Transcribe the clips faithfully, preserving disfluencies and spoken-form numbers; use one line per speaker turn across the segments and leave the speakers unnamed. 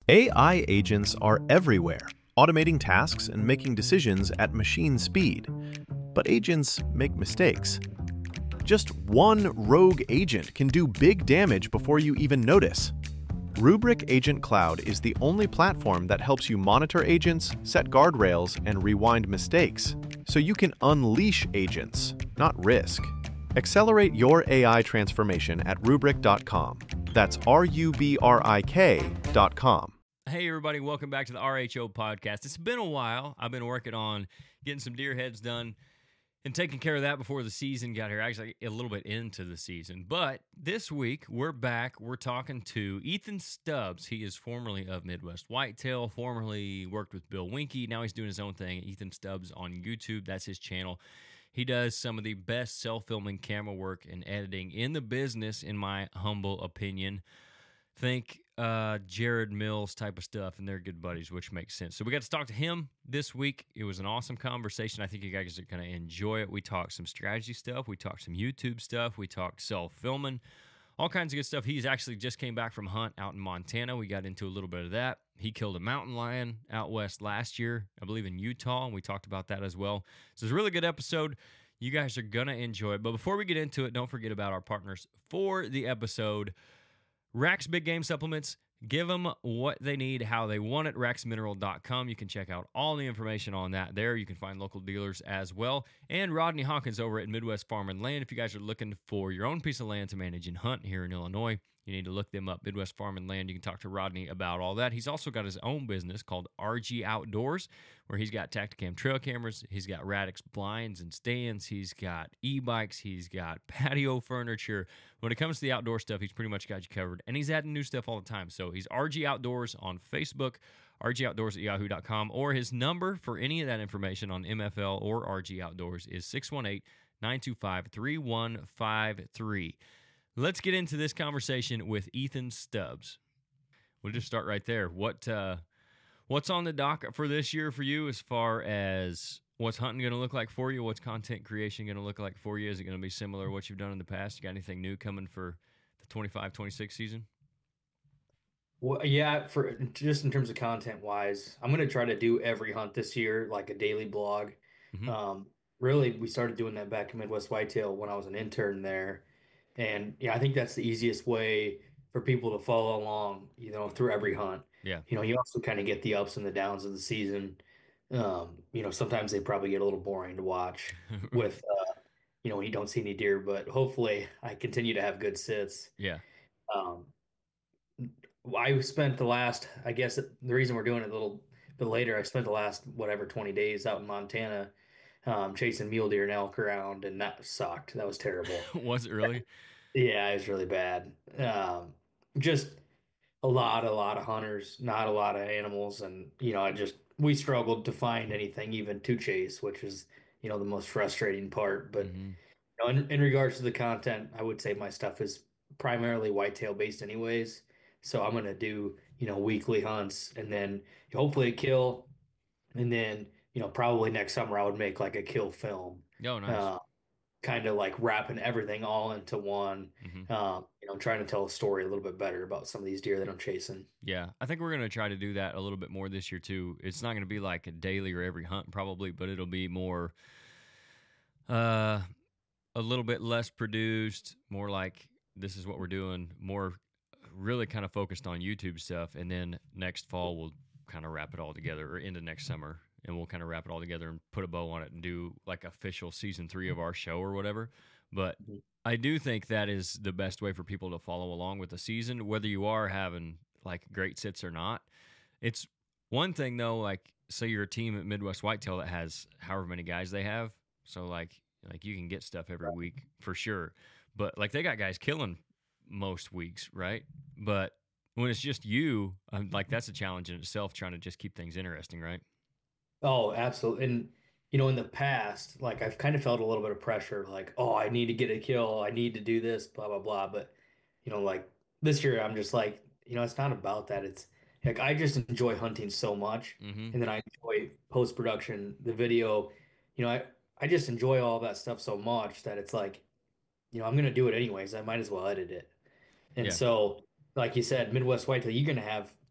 A I agents are everywhere, automating tasks and making decisions at machine speed. But agents make mistakes. Just one rogue agent can do big damage before you even notice. Rubrik Agent Cloud is the only platform that helps you monitor agents, set guardrails, and rewind mistakes, so you can unleash agents, not risk. Accelerate your A I transformation at rubrik dot com. That's R U B R I K dot com.
Hey, everybody, welcome back to the R H O podcast. It's been a while. I've been working on getting some deer heads done and taking care of that before the season got here, actually a little bit into the season. But this week, we're back. We're talking to Ethan Stubbs. He is formerly of Midwest Whitetail, formerly worked with Bill Winke. Now he's doing his own thing, Ethan Stubbs on YouTube. That's his channel. He does some of the best self-filming camera work and editing in the business, in my humble opinion. Think uh, Jared Mills type of stuff, and they're good buddies, which makes sense. So we got to talk to him this week. It was an awesome conversation. I think you guys are going to enjoy it. We talked some strategy stuff. We talked some YouTube stuff. We talked self-filming, all kinds of good stuff. He's actually just came back from hunt out in Montana. We got into a little bit of that. He killed a mountain lion out west last year, I believe in Utah, and we talked about that as well. So it's a really good episode. You guys are going to enjoy it. But before we get into it, don't forget about our partners for the episode. Rax Big Game Supplements. Give them what they need, how they want it. rax mineral dot com. You can check out all the information on that there. You can find local dealers as well. And Rodney Hawkins over at Midwest Farm and Land. If you guys are looking for your own piece of land to manage and hunt here in Illinois, you need to look them up, Midwest Farm and Land. You can talk to Rodney about all that. He's also got his own business called R G Outdoors, where he's got Tacticam trail cameras. He's got Radix blinds and stands. He's got e-bikes. He's got patio furniture. When it comes to the outdoor stuff, he's pretty much got you covered. And he's adding new stuff all the time. So he's R G Outdoors on Facebook, R G Outdoors at yahoo dot com, or his number for any of that information on M F L or R G Outdoors is six one eight, nine two five, three one five three. Let's get into this conversation with Ethan Stubbs. We'll just start right there. What uh, what's on the docket for this year for you as far as what's hunting going to look like for you? What's content creation going to look like for you? Is it going to be similar to what you've done in the past? You got anything new coming for the twenty-five twenty-six season?
Well, yeah, for just in terms of content wise, I'm going to try to do every hunt this year, like a daily blog.
Mm-hmm.
Um, really, we started doing that back in Midwest Whitetail when I was an intern there. And yeah, I think that's the easiest way for people to follow along, you know, through every hunt.
Yeah.
You know, you also kind of get the ups and the downs of the season. Um, you know, sometimes they probably get a little boring to watch with, uh, you know, when you don't see any deer, but hopefully I continue to have good sits.
Yeah.
Um, I spent the last, I guess the reason we're doing it a little bit later, I spent the last, whatever, twenty days out in Montana, um, chasing mule deer and elk around, and that sucked. That was terrible.
Was it really?
Yeah, it was really bad. Um, just a lot, a lot of hunters, not a lot of animals. And, you know, I just, we struggled to find anything even to chase, which is, you know, the most frustrating part. But,
Mm-hmm.
you know, in, in regards to the content, I would say my stuff is primarily whitetail based anyways. So I'm going to do, you know, weekly hunts and then hopefully a kill. And then, you know, probably next summer I would make like a kill film.
Oh, nice.
Uh, kind of like wrapping everything all into one,
Mm-hmm.
um, you know, trying to tell a story a little bit better about some of these deer that I'm chasing.
Yeah, I think we're going to try to do that a little bit more this year, too. It's not going to be like a daily or every hunt, probably, but it'll be more, uh, a little bit less produced, more like this is what we're doing, more really kind of focused on YouTube stuff. And then next fall, we'll kind of wrap it all together, or into next summer, and we'll kind of wrap it all together and put a bow on it and do like official season three of our show or whatever. But I do think that is the best way for people to follow along with the season, whether you are having like great sits or not. It's one thing though, like say you're a team at Midwest Whitetail that has however many guys they have. So like, like you can get stuff every week for sure, but like they got guys killing most weeks. Right. But when it's just you, um, like that's a challenge in itself, trying to just keep things interesting. Right.
Oh, absolutely. And, you know, in the past, like I've kind of felt a little bit of pressure, like, oh, I need to get a kill. I need to do this, blah, blah, blah. But, you know, like this year, I'm just like, you know, it's not about that. It's like I just enjoy hunting so much.
Mm-hmm.
And then I enjoy post-production, the video. You know, I, I just enjoy all that stuff so much that it's like, you know, I'm going to do it anyways. I might as well edit it. And
Yeah.
so, like you said, Midwest Whitetail, you're going to have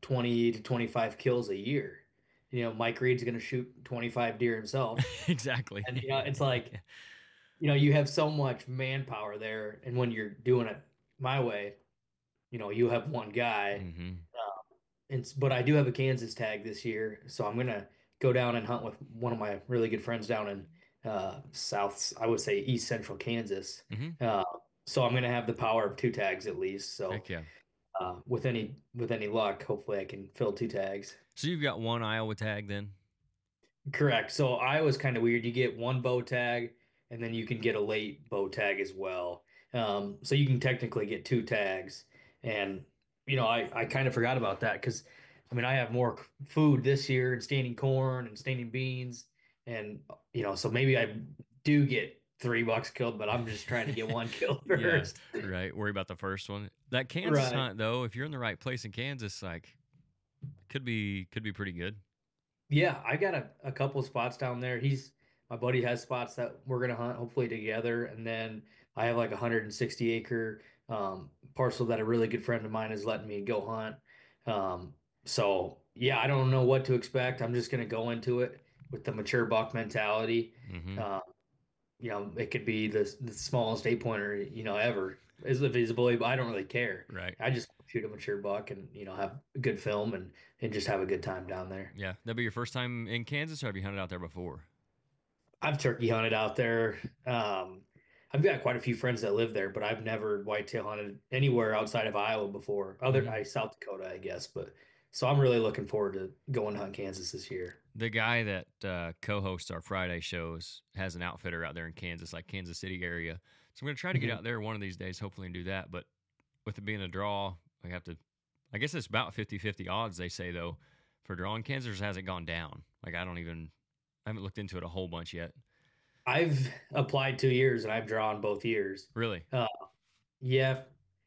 twenty to twenty-five kills a year. You know, Mike Reed's going to shoot twenty-five deer himself.
Exactly.
And, you know, it's like, you know, you have so much manpower there. And when you're doing it my way, you know, you have one guy.
Mm-hmm.
Uh, and, but I do have a Kansas tag this year. So I'm going to go down and hunt with one of my really good friends down in uh, South, I would say East Central Kansas.
Mm-hmm.
Uh, so I'm going to have the power of two tags at least. So
Heck yeah.
uh, with any with any luck, hopefully I can fill two tags.
So you've got one Iowa tag then?
Correct. So Iowa's kind of weird. You get one bow tag, and then you can get a late bow tag as well. Um, so you can technically get two tags. And you know, I I kind of forgot about that because I mean I have more c- food this year and standing corn and standing beans, and you know, so maybe I do get three bucks killed, but I'm just trying to get one killed
Yeah,
first.
right. Worry about the first one. That Kansas
Right.
hunt though, if you're in the right place in Kansas, like could be could be pretty good.
Yeah, I got a, a couple spots down there. He's my buddy has spots that we're gonna hunt hopefully together, and then I have like a one hundred sixty acre um, parcel that a really good friend of mine is letting me go hunt. Um, so yeah, I don't know what to expect. I'm just gonna go into it with the mature buck mentality.
Mm-hmm.
Uh, you know, it could be the the smallest eight pointer you know ever is the visibility, but I don't really care.
Right.
I just shoot a mature buck and you know have a good film and and just have a good time down there.
Yeah. That'd be your first time in Kansas, or have you hunted out there before?
I've turkey hunted out there. Um, I've got quite a few friends that live there, but I've never whitetail hunted anywhere outside of Iowa before. Other,
Mhm.
I South Dakota, I guess. But so I'm really looking forward to going to hunt Kansas this year.
The guy that uh, co-hosts our Friday shows has an outfitter out there in Kansas, like Kansas City area. So I'm going to try to get
Mhm.
out there one of these days, hopefully, and do that. But with it being a draw, we have to, I guess it's about fifty-fifty odds, they say, though, for drawing. Kansas hasn't gone down. Like, I don't even, I haven't looked into it a whole bunch yet.
I've applied two years and I've drawn both years.
Really?
Uh, yeah,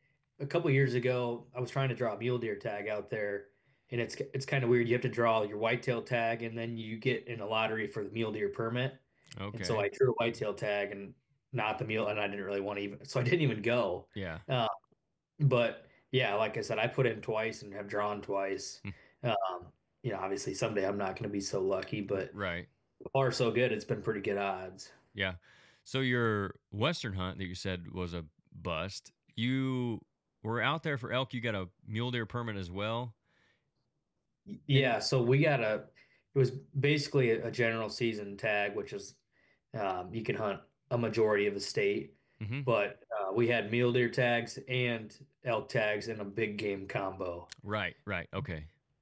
a couple years ago, I was trying to draw a mule deer tag out there, and it's it's kind of weird. You have to draw your whitetail tag, and then you get in a lottery for the mule deer permit. And so
Okay.
I drew a whitetail tag and not the mule, and I didn't really want to even, so I didn't even go.
Yeah.
Uh, but yeah, like I said, I put in twice and have drawn twice.
Hmm.
Um, you know, obviously someday I'm not going to be so lucky, but
Right.
so far so good. It's been pretty good odds.
Yeah. So your Western hunt that you said was a bust, you were out there for elk. You got a mule deer permit as well.
Yeah, so we got a, it was basically a, a general season tag, which is um, you can hunt a majority of the state,
Mm-hmm.
but uh, we had mule deer tags and elk tags in a big game combo.
Right, right. Okay.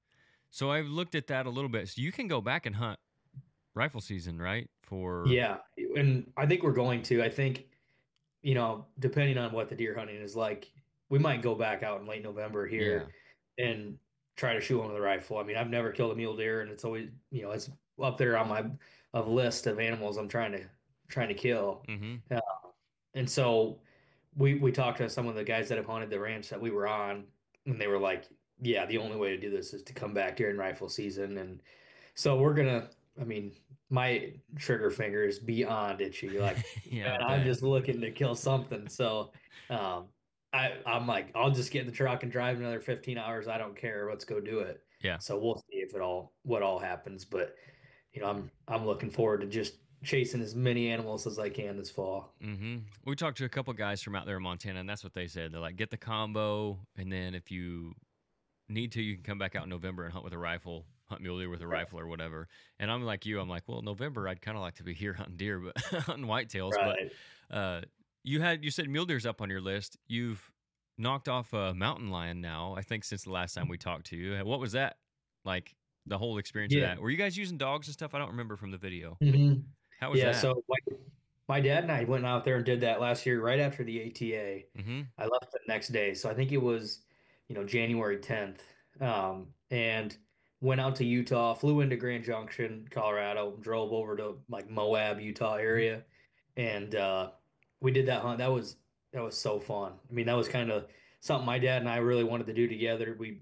So I've looked at that a little bit. So you can go back and hunt rifle season, right? For
Yeah, and I think we're going to. I think, you know, depending on what the deer hunting is like, we might go back out in late November
yeah.
here and try to shoot one with a rifle. I mean, I've never killed a mule deer, and it's always, you know, it's up there on my of list of animals I'm trying to trying to kill.
Mm-hmm.
Uh, and so we we talked to some of the guys that have hunted the ranch that we were on, and they were like, "Yeah, the only way to do this is to come back during rifle season." And so we're gonna. I mean, my trigger finger is beyond itchy. Like,
Yeah,
man,
I
I'm
bet.
just looking to kill something. So, um, I I'm like, I'll just get in the truck and drive another fifteen hours. I don't care. Let's go do it.
Yeah.
So we'll see if it all what all happens. But you know, I'm I'm looking forward to just chasing as many animals as I can this fall.
Mm-hmm. We talked to a couple guys from out there in Montana, and that's what they said. They're like, get the combo, and then if you need to, you can come back out in November and hunt with a rifle, hunt mule deer with a rifle or whatever. And I'm like you. I'm like, well, November, I'd kind of like to be here hunting deer, but hunting whitetails.
Right.
But uh, you had you said mule deer's up on your list. You've knocked off a mountain lion now, I think, since the last time we talked to you. What was that like? The whole experience
Yeah.
of that. Were you guys using dogs and stuff? I don't remember from the video.
Mhm.
How was
Yeah.
that?
So my, my dad and I went out there and did that last year, right after the A T A.
Mm-hmm.
I left the next day. So I think it was, you know, January tenth. Um, and went out to Utah, flew into Grand Junction, Colorado, drove over to like Moab, Utah area. And uh, we did that hunt. That was that was so fun. I mean, that was kind of something my dad and I really wanted to do together. We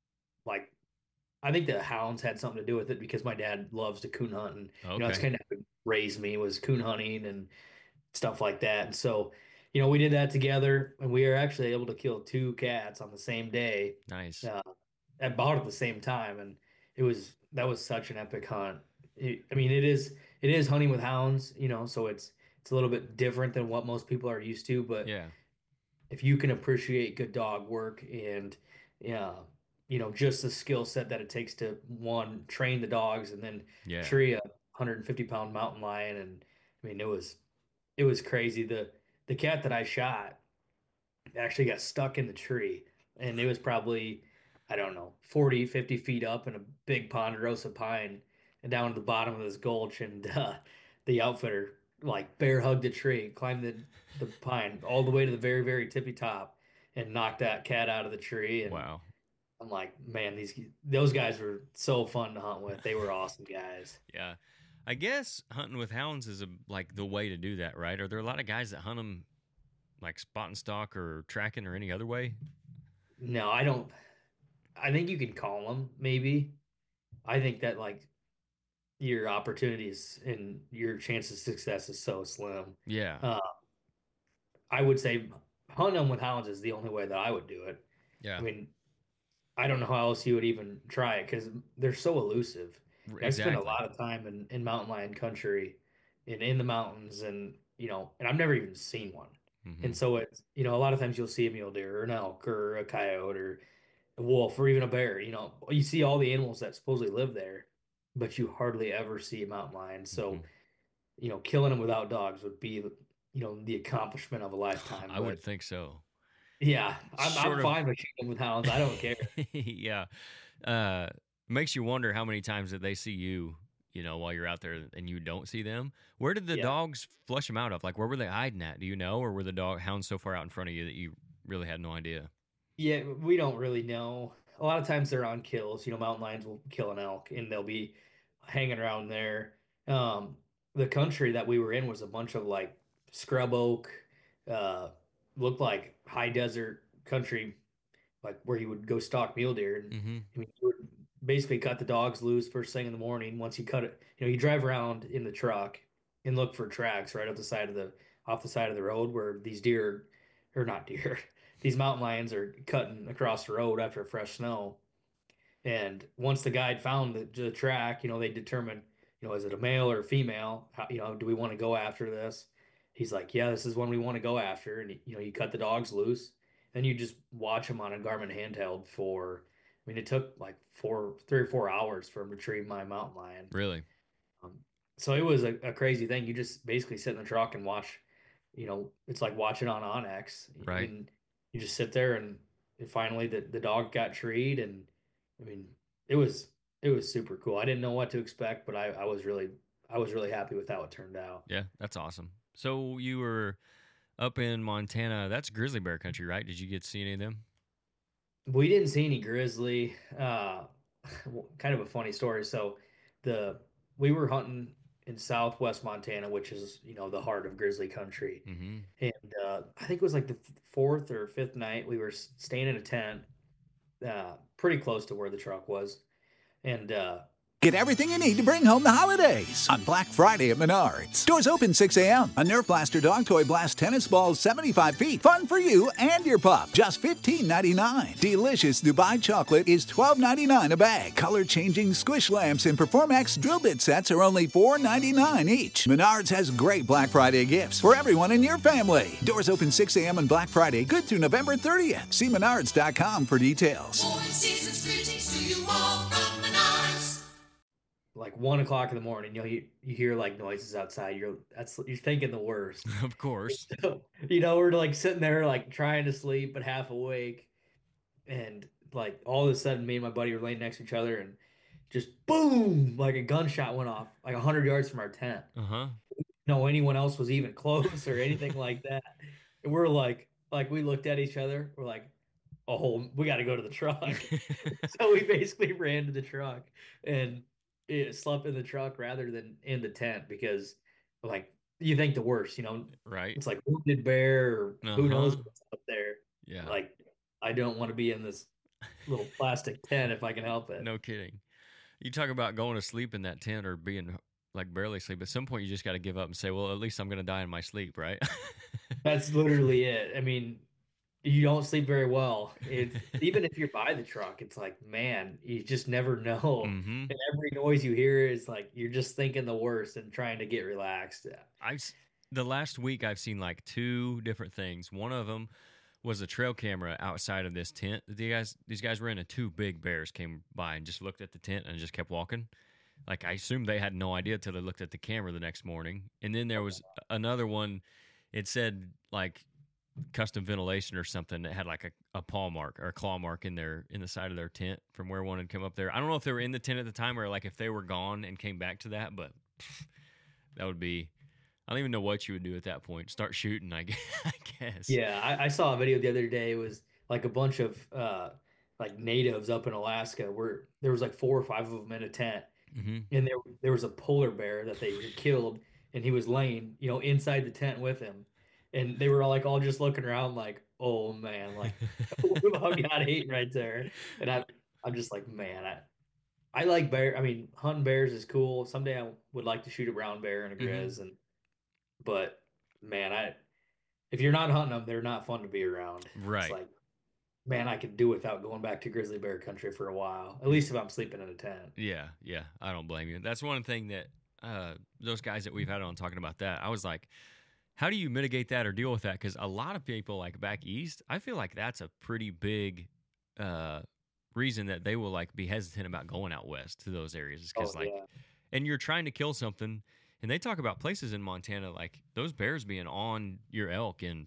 like I think the hounds had something to do with it because my dad loves to coon hunt and you know that's
Okay.
kind of what raised me was coon hunting and stuff like that. And so, you know, we did that together and we were actually able to kill two cats on the same day.
Nice.
Uh, about at the same time, and it was that was such an epic hunt. It, I mean, it is it is hunting with hounds, you know, so it's it's a little bit different than what most people are used to, but
Yeah.
if you can appreciate good dog work and yeah, you know, just the skill set that it takes to one train the dogs and then
Yeah.
tree a one hundred fifty pound mountain lion, and I mean it was it was crazy. The the cat that I shot actually got stuck in the tree, and it was probably, I don't know, forty, fifty feet up in a big ponderosa pine and down to the bottom of this gulch. And uh, the outfitter like bear hugged the tree, climbed the, the pine all the way to the very, very tippy top and knocked that cat out of the tree. And
Wow.
I'm like, man, these those guys were so fun to hunt with. They were awesome guys.
Yeah. I guess hunting with hounds is a, like the way to do that, right? Are there a lot of guys that hunt them like spot and stock or tracking or any other way?
No, I don't. I think you can call them maybe. I think that like your opportunities and your chance of success is so slim.
Yeah.
Uh, I would say hunt them with hounds is the only way that I would do it. I
Yeah.
mean, I don't know how else you would even try it because they're so elusive.
R-
I've spent a
Exactly.
lot of time in, in mountain lion country and in the mountains, and you know, and I've never even seen one.
Hmm.
And so it's, you know, a lot of times you'll see a mule deer or an elk or a coyote or a wolf or even a bear. You know, you see all the animals that supposedly live there, but you hardly ever see a mountain lion.
Hmm.
So, you know, killing them without dogs would be, you know, the accomplishment of a lifetime.
I would
But
think so.
yeah, I'm I'm
Short of,
fine with shooting with hounds. I don't care.
yeah. Uh, makes you wonder how many times that they see you, you know, while you're out there and you don't see them. Where did the
Yeah.
dogs flush them out of? Like, where were they hiding at? Do you know? Or were the dog hounds so far out in front of you that you really had no idea?
Yeah, we don't really know. A lot of times they're on kills. You know, mountain lions will kill an elk and they'll be hanging around there. Um, the country that we were in was a bunch of like scrub oak, uh, looked like high desert country, like where you would go stalk mule deer. And
Mm-hmm.
I mean, you would basically cut the dogs loose first thing in the morning. Once you cut it, you know, you drive around in the truck and look for tracks right up the side of the off the side of the road where these deer, or not deer, these mountain lions are cutting across the road after a fresh snow. And once the guide found the, the track, you know, they determined, you know, is it a male or a female? How, you know, do we want to go after this? He's like, yeah, this is one we want to go after. And, you know, you cut the dogs loose. Then you just watch them on a Garmin handheld for, I mean, it took like four, three or four hours for him to retrieve my mountain lion.
Really?
Um, so it was a, a crazy thing. You just basically sit in the truck and watch, you know, it's like watching on Onyx.
Right.
And you just sit there and, and finally the, the dog got treed. And I mean, it was it was super cool. I didn't know what to expect, but I, I was really I was really happy with how it turned out.
Yeah, that's awesome. So you were up in Montana. That's grizzly bear country, right? Did you get to see any of them?
We didn't see any grizzly. Uh, kind of a funny story. So the we were hunting in southwest Montana, which is, you know, the heart of grizzly country.
Mm-hmm.
And uh, I think it was like the fourth or fifth night we were staying in a tent, uh, pretty close to where the truck was. And uh,
Get everything you need to bring home the holidays on Black Friday at Menards. Doors open six a.m. A Nerf Blaster dog toy blast tennis balls seventy-five feet. Fun for you and your pup. Just fifteen ninety-nine. Delicious Dubai chocolate is twelve ninety-nine a bag. Color-changing squish lamps and Performax drill bit sets are only four ninety-nine each. Menards has great Black Friday gifts for everyone in your family. Doors open six a.m. on Black Friday, good through November thirtieth. See menards dot com for details.
Warm season's greetings to you all from Menards.
like one o'clock in the morning, you know, you, you hear like noises outside. You're that's you're thinking the worst.
Of course.
So, you know, we're like sitting there like trying to sleep but half awake, and like all of a sudden, me and my buddy were laying next to each other, and just boom, like a gunshot went off like a hundred yards from our tent.
Uh-huh.
No, anyone else was even close or anything like that. And we're like, like we looked at each other. We're like, oh, we got to go to the truck. So we basically ran to the truck and it slept in the truck rather than in the tent because, like, you think the worst, you know,
Right.
it's like wounded bear or who knows
Uh-huh.
what's up there.
Yeah.
Like, I don't want to be in this little plastic tent if I can help it.
No kidding. You talk about going to sleep in that tent or being like barely asleep. At some point, you just got to give up and say, well, at least I'm going to die in my sleep, right?
That's literally it. I mean, you don't sleep very well. It's even if you're by the truck, it's like, man, you just never know.
Mm-hmm.
And every noise you hear is like you're just thinking the worst and trying to get relaxed.
I s- the last week I've seen like two different things. One of them was a trail camera outside of this tent. The guys, these guys were in, and two big bears came by and just looked at the tent and just kept walking. Like I assumed they had no idea till they looked at the camera the next morning. And then there was another one. It said like custom ventilation or something that had like a, a paw mark or a claw mark in their in the side of their tent from where one had come up there. I don't know if they were in the tent at the time or like if they were gone and came back to that, but pff, that would be. I don't even know what you would do at that point. Start shooting, I guess. I guess.
Yeah, I, I saw a video the other day. It was like a bunch of uh like natives up in Alaska where there was like four or five of them in a tent,
Mm-hmm.
and there there was a polar bear that they had killed, and he was laying, you know, inside the tent with him, and they were all like all just looking around like, oh man, like who got ate right there, and I I'm just like, man, I I like bear. I mean, hunting bears is cool. Someday I would like to shoot a brown bear and a
Mhm.
grizz, and but man, I if you're not hunting them, they're not fun to be around. It's
Right.
like, man, I could do without going back to grizzly bear country for a while. At least if I'm sleeping in a tent.
Yeah, yeah. I don't blame you. That's one thing that uh, those guys that we've had on talking about that. I was like, how do you mitigate that or deal with that? Because a lot of people like back east, I feel like that's a pretty big uh, reason that they will like be hesitant about going out west to those areas. Because
Oh
like,
yeah.
and you're trying to kill something, and they talk about places in Montana like those bears being on your elk in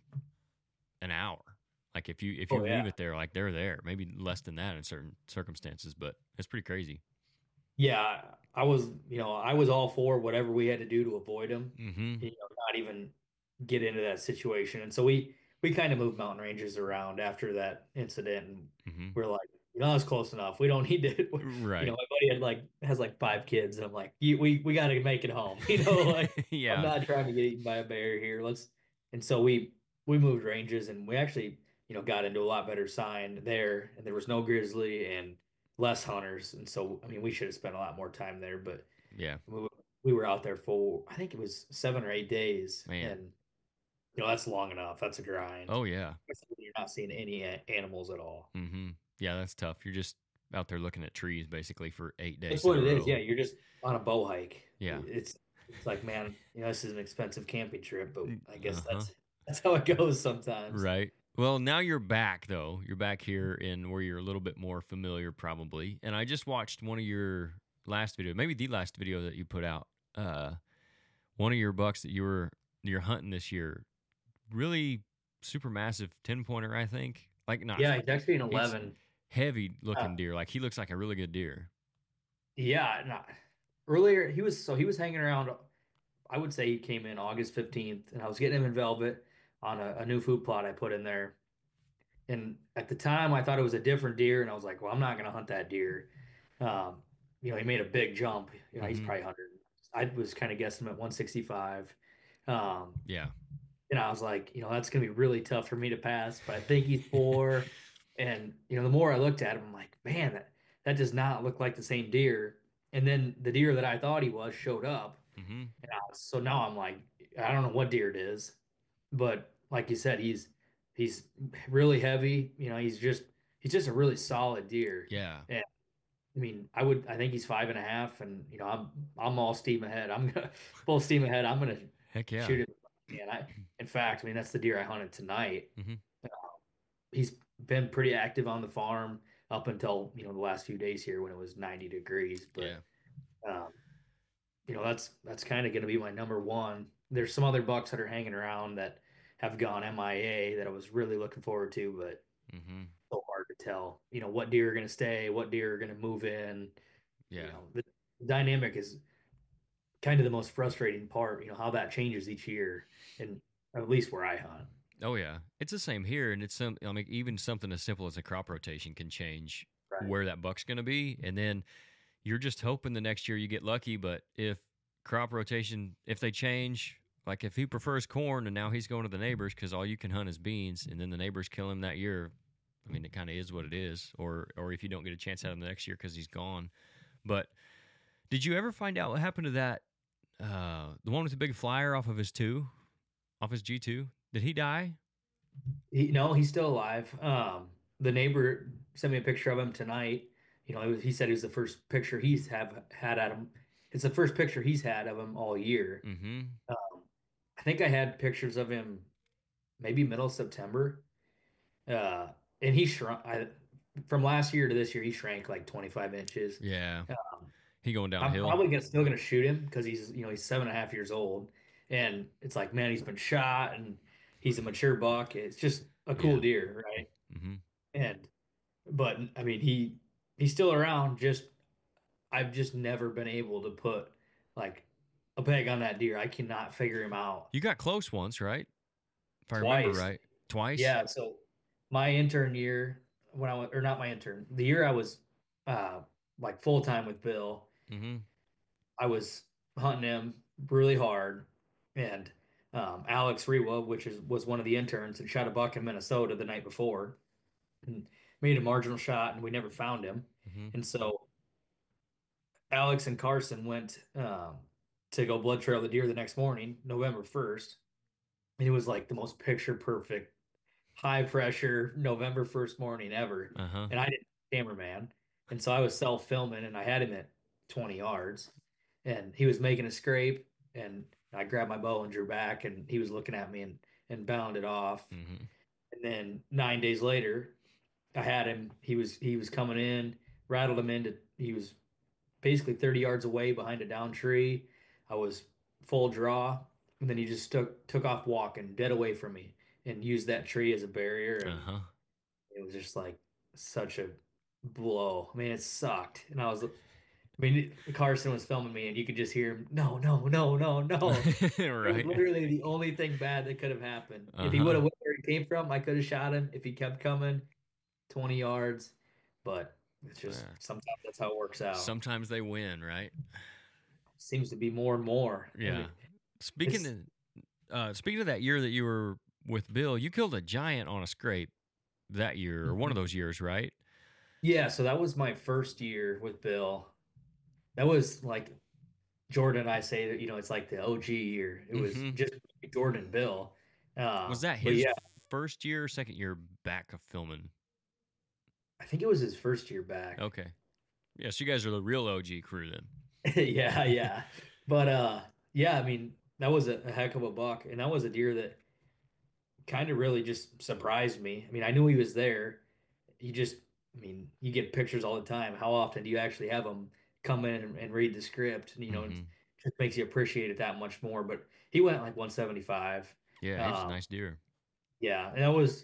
an hour. Like if you if you
Oh,
leave
yeah.
it there, like they're there. Maybe less than that in certain circumstances, but it's pretty crazy.
Yeah, I was, you know, I was all for whatever we had to do to avoid them,
Mm-hmm.
you know, not even get into that situation. And so we we kind of moved mountain ranges around after that incident, and
Mm-hmm.
we're like, you know, that's close enough. We don't need to, you know,
Right.
my buddy had like has like five kids, and I'm like, you, we we got to make it home, you know, like I'm
Yeah.
not trying to get eaten by a bear here. Let's, and so we we moved ranges, and we actually, you know, got into a lot better sign there, and there was no grizzly and less hunters, and so I mean, we should have spent a lot more time there, but
Yeah.
we, we were out there for I think it was seven or eight days,
Man.
and you know that's long enough. That's a grind.
Oh yeah.
Especially when you're not seeing any a- animals at all.
Mm-hmm. Yeah, that's tough. You're just out there looking at trees basically for eight days.
That's what
in
it
a
is.
row.
Yeah, you're just on a bow hike.
Yeah.
It's it's like, man, you know, this is an expensive camping trip, but I guess
Uh-huh.
that's that's how it goes sometimes.
Right. Well, now you're back though. You're back here in where you're a little bit more familiar, probably. And I just watched one of your last video, maybe the last video that you put out. Uh, one of your bucks that you were you're hunting this year, really super massive ten pointer, I think. Like not
Yeah, he's actually an eleven.
heavy looking
Uh,
deer. Like he looks like a really good deer.
Yeah, no. Earlier he was so he was hanging around. I would say he came in August fifteenth, and I was getting him in velvet on a, a new food plot I put in there. And at the time, I thought it was a different deer, and I was like, well, I'm not going to hunt that deer. Um, you know, he made a big jump. You know, he's
Mhm.
probably one hundred. I was kind of guessing him at one sixty-five. Um,
Yeah.
and I was like, you know, that's going to be really tough for me to pass, but I think he's four. And, you know, the more I looked at him, I'm like, man, that, that does not look like the same deer. And then the deer that I thought he was showed up.
Mm-hmm.
And I was, so now I'm like, I don't know what deer it is, but like you said, he's he's really heavy. You know, he's just he's just a really solid deer.
Yeah.
And I mean, I would I think he's five and a half, and you know, I'm I'm all steam ahead. I'm gonna full steam ahead. I'm gonna
Heck yeah.
shoot it. And I, in fact, I mean, that's the deer I hunted tonight.
Mhm.
Uh, he's been pretty active on the farm up until you know the last few days here when it was ninety degrees. But
Yeah.
um, you know, that's that's kind of going to be my number one. There's some other bucks that are hanging around that have gone M I A that I was really looking forward to, but
Mm-hmm.
so hard to tell. You know, what deer are going to stay, what deer are going to move in.
Yeah.
You know, the dynamic is kind of the most frustrating part. You know, how that changes each year, and at least where I hunt.
Oh yeah, it's the same here, and it's some. I mean, even something as simple as a crop rotation can change
Right.
where that buck's going to be, and then you're just hoping the next year you get lucky. But if crop rotation, if they change, like if he prefers corn and now he's going to the neighbors because all you can hunt is beans, and then the neighbors kill him that year, I mean, it kind of is what it is. Or or if you don't get a chance at him the next year because he's gone. But did you ever find out what happened to that? Uh, the one with the big flyer off of his two, off his G two. Did he die?
He, no, he's still alive. Um, the neighbor sent me a picture of him tonight. You know, it was, he said it was the first picture he's have had at him. It's the first picture he's had of him all year.
Mm-hmm.
Um, I think I had pictures of him maybe middle September. Uh, and he shrunk. I, from last year to this year, he shrank like twenty-five inches.
Yeah.
Um,
He going
I'm
downhill.
probably gonna, still going to shoot him because he's, you know, he's seven and a half years old, and it's like, man, he's been shot and he's a mature buck. It's just a cool
Yeah.
deer, right?
Mm-hmm.
And but I mean, he he's still around. Just I've just never been able to put like a peg on that deer. I cannot figure him out.
You got close once, right? If I remember
Twice.
right. Twice?
Yeah. So my intern year, when I was, or not my intern, the year I was uh like full time with Bill,
Mm-hmm.
I was hunting him really hard, and um, Alex Rewa, which is was one of the interns, and shot a buck in Minnesota the night before, and made a marginal shot, and we never found him.
Mm-hmm.
And so Alex and Carson went um, to go blood trail the deer the next morning, November first. And it was like the most picture perfect, high pressure November first morning ever.
Uh-huh.
And I didn't have a cameraman. And so I was self filming and I had him at twenty yards and he was making a scrape. And I grabbed my bow and drew back and he was looking at me and, and bounded off.
Mm-hmm.
And then nine days later, I had him. He was he was coming in, rattled him into. He was basically thirty yards away behind a down tree. I was full draw, and then he just took took off walking dead away from me and used that tree as a barrier. And
Uh-huh.
it was just like such a blow. I mean, it sucked. And I was, I mean, Carson was filming me, and you could just hear him, no, no, no, no, no. It was
Right.
literally the only thing bad that could have happened. If he
Uh-huh.
would have went where he came from, I could have shot him. If he kept coming, twenty yards. But it's just
Yeah.
sometimes that's how it works out.
Sometimes they win, right?
Seems to be more and more. I
Yeah.
mean,
Speaking
it's-
of uh speaking of that year that you were with Bill, you killed a giant on a scrape that year, or one of those years, right?
yeah, so that was my first year with Bill. That was like Jordan and I say that, you know, it's like the O G year. It was
Mhm.
just Jordan and Bill. Uh,
Was that
but
his
yeah,
first year or second year back of filming?
I think it was his first year back.
Okay. Yeah, so you guys are the real O G crew then.
Yeah, yeah. But uh yeah, I mean, that was a, a heck of a buck. And that was a deer that kind of really just surprised me. I mean, I knew he was there. He just, I mean, you get pictures all the time. How often do you actually have them come in and, and read the script? And, you know, it
Mhm.
just makes you appreciate it that much more. But he went like one seventy-five.
Yeah, he's a
Um,
nice deer.
yeah, and that was,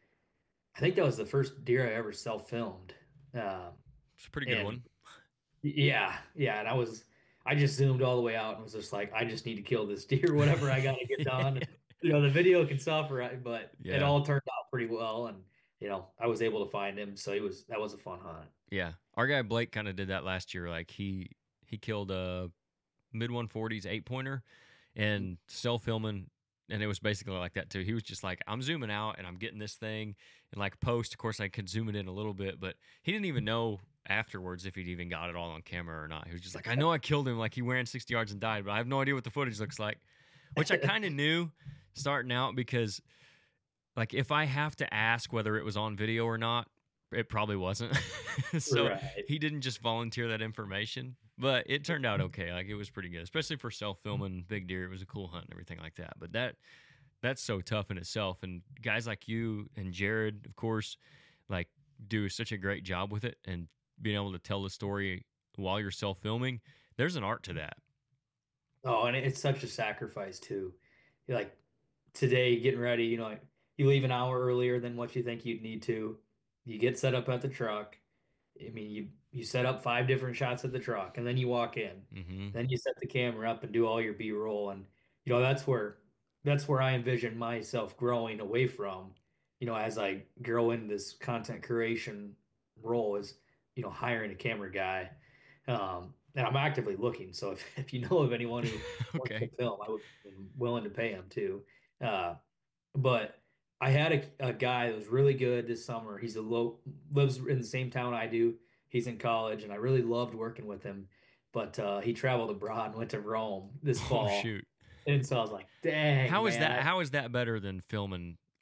I think that was the first deer I ever self-filmed. Um,
It's a pretty good
and
one.
yeah, yeah, and I was, I just zoomed all the way out and was just like, I just need to kill this deer, whatever I got to get done. You know, the video can suffer, right? But it
Yeah.
all turned out pretty well, and you know, I was able to find him, so it was that was a fun hunt.
Yeah. Our guy Blake kind of did that last year. Like he he killed a mid one forties eight pointer and self filming, and it was basically like that too. He was just like, I'm zooming out and I'm getting this thing, and like post, of course, I could zoom it in a little bit, but he didn't even know afterwards if he'd even got it all on camera or not. He was just like, I know I killed him, like he ran sixty yards and died, but I have no idea what the footage looks like, which I kind of knew starting out because, like, if I have to ask whether it was on video or not, it probably wasn't. So
Right.
he didn't just volunteer that information, but it turned out okay. Like it was pretty good, especially for self filming big deer. It was a cool hunt and everything like that. But that that's so tough in itself. And guys like you and Jared, of course, like do such a great job with it and being able to tell the story while you're self filming. There's an art to that.
Oh, and it's such a sacrifice too. You're like today, getting ready, you know, you leave an hour earlier than what you think you'd need to. You get set up at the truck. I mean, you you set up five different shots at the truck, and then you walk in.
Mm-hmm.
Then you set the camera up and do all your B-roll, and you know that's where that's where I envision myself growing away from. You know, as I grow into this content creation role, is you know hiring a camera guy. Um, and I'm actively looking. So if, if you know of anyone who wants
Okay.
to film, I would be willing to pay him too. Uh, but I had a, a guy that was really good this summer. He's a low lives in the same town I do. He's in college, and I really loved working with him. But uh, he traveled abroad and went to Rome this
Oh
fall,
shoot.
and so I was like, "Dang,
How is
man,
that?
I-
How is that better than filming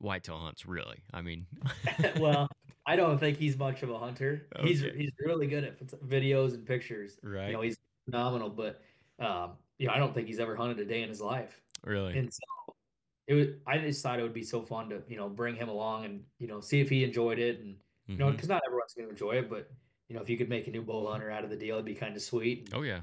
whitetail hunts, really. I mean,
Well, I don't think he's much of a hunter. He's
okay,
he's really good at phot- videos and pictures. You
right?
know, he's phenomenal, but um, you know, I don't think he's ever hunted a day in his life.
Really?
And so it was, I just thought it would be so fun to, you know, bring him along and, you know, see if he enjoyed it. And, you know,
Mm-hmm.
because not everyone's going to enjoy it, but, you know, if you could make a new bow hunter out of the deal, it'd be kind of sweet. And
Oh yeah,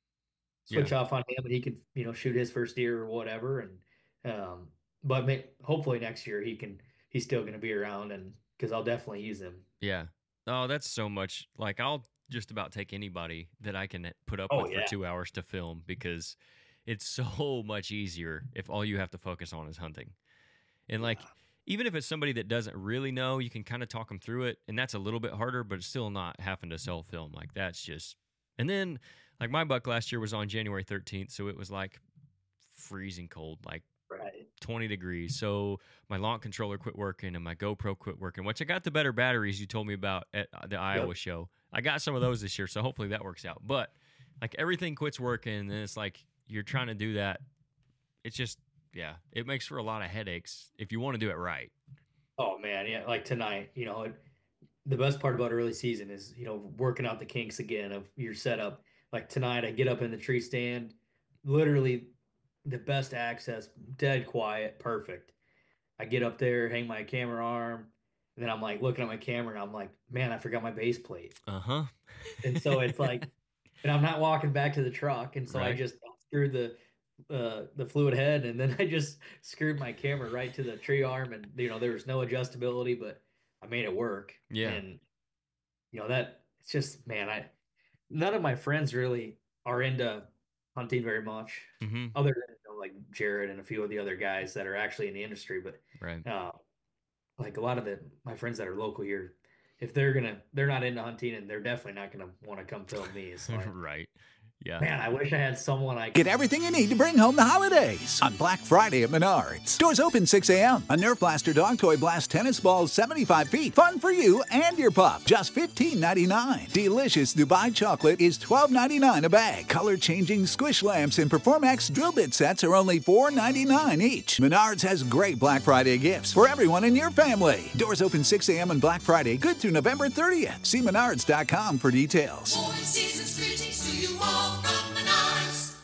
yeah,
switch off on him and he could, you know, shoot his first deer or whatever. And, um, but may, hopefully next year he can, he's still going to be around and because I'll definitely use him.
yeah. Oh, that's so much. Like I'll just about take anybody that I can put up
Oh,
with
yeah.
for two hours to film because it's so much easier if all you have to focus on is hunting. And like, even if it's somebody that doesn't really know, you can kind of talk them through it, and that's a little bit harder, but it's still not having to sell film. Like that's just. And then, like my buck last year was on January thirteenth, so it was like freezing cold, like
Right.
twenty degrees. So my launch controller quit working and my GoPro quit working, which I got the better batteries you told me about at the Iowa
Yep.
show. I got some of those this year, so hopefully that works out. But like everything quits working, and it's like you're trying to do that. It's just, yeah, it makes for a lot of headaches if you want to do it right.
Oh man. Yeah. Like tonight, you know, it, the best part about early season is, you know, working out the kinks again of your setup. Like tonight, I get up in the tree stand, literally the best access, dead quiet, perfect. I get up there, hang my camera arm, and then I'm like looking at my camera and I'm like, man, I forgot my base plate.
Uh huh.
And so it's like, and I'm not walking back to the truck, and so I
Right.
just screwed the uh the fluid head, and then I just screwed my camera right to the tree arm, and you know there was no adjustability, but I made it work.
Yeah.
And you know that it's just man, I none of my friends really are into hunting very much,
Mm-hmm.
other than you know, like Jared and a few of the other guys that are actually in the industry. But
Right.
uh, like a lot of the my friends that are local here, if they're gonna they're not into hunting, and they're definitely not gonna want to come film me. So I,
Right. Yeah.
man, I wish I had someone I
Get
could.
everything you need to bring home the holidays on Black Friday at Menards. Doors open six a.m. A Nerf Blaster Dog Toy Blast tennis ball seventy-five feet. Fun for you and your pup. Just fifteen ninety-nine. Delicious Dubai chocolate is twelve ninety-nine a bag. Color-changing squish lamps and Performax drill bit sets are only four ninety-nine each. Menards has great Black Friday gifts for everyone in your family. Doors open six a.m. on Black Friday, good through November thirtieth. See menards dot com for details.
Morning season's greetings to you all from Menards.